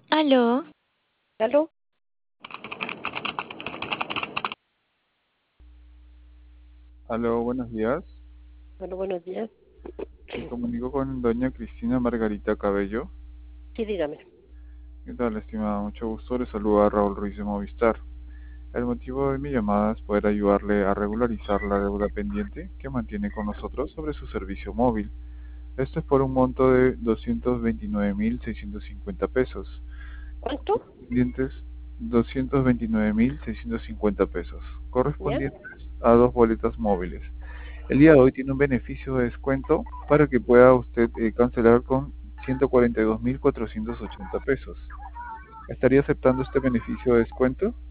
Aló, ¿Aló? Aló, buenos días. Bueno, buenos días. Me comunico con doña Cristina Margarita Cabello. Sí, dígame. ¿Qué tal, estimada? Mucho gusto. Le saluda Raúl Ruiz de Movistar. El motivo de mi llamada es poder ayudarle a regularizar la deuda pendiente que mantiene con nosotros sobre su servicio móvil. Esto es por un monto de 229.650 pesos. ¿Cuánto? Correspondientes 229.650 pesos, ¿Ya? correspondientes a dos boletas móviles. El día de hoy tiene un beneficio de descuento para que pueda usted cancelar con 142.480 pesos. ¿Estaría aceptando este beneficio de descuento?